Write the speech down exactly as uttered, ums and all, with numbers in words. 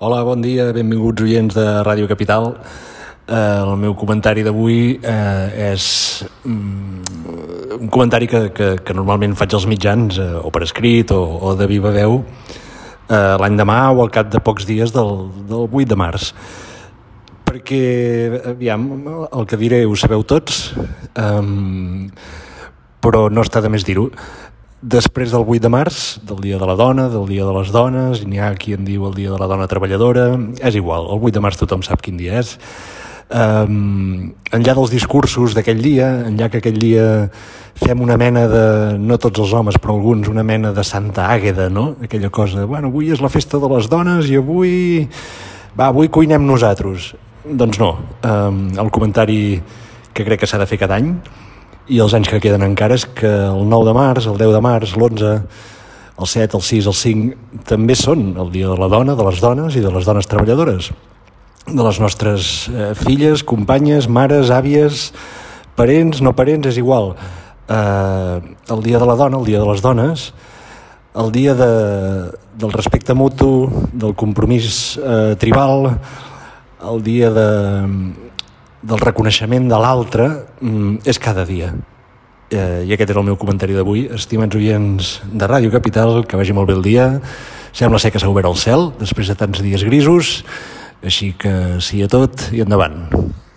Hola, bon dia, benvinguts oients de Ràdio Capital. Eh, el meu comentari d'avui eh, és mm, un comentari que, que, que normalment faig als mitjans, eh, o per escrit o, o de viva veu, eh, l'any demà o al cap de pocs dies del, del vuit de març. Perquè, aviam, el que diré ho sabeu tots, eh, però no està de més dir-ho. Després del vuit de març, del Dia de la Dona, del Dia de les Dones, n'hi ha qui en diu el Dia de la Dona Treballadora, és igual, el vuit de març tothom sap quin dia és. Um, enllà dels discursos d'aquell dia, enllà que aquell dia fem una mena de, no tots els homes, però alguns, una mena de Santa Àgueda, no? Aquella cosa, bueno, avui és la festa de les dones i avui, va, avui cuinem nosaltres. Doncs no, um, el comentari que crec que s'ha de fer cada any, i els anys que queden encara, és que el nou de març, el deu de març, l'onze, el set, el sis, el cinc, també són el dia de la dona, de les dones i de les dones treballadores, de les nostres eh, filles, companyes, mares, àvies, parents, no parents, és igual. Eh, el dia de la dona, el dia de les dones, el dia de, del respecte mutu, del compromís eh, tribal, el dia de... del reconeixement de l'altre, és cada dia. Eh, I aquest era el meu comentari d'avui. Estimats oients de Ràdio Capital, que vagi molt bé el dia. Sembla ser que s'ha obert el cel després de tants dies grisos, així que sí a tot i endavant.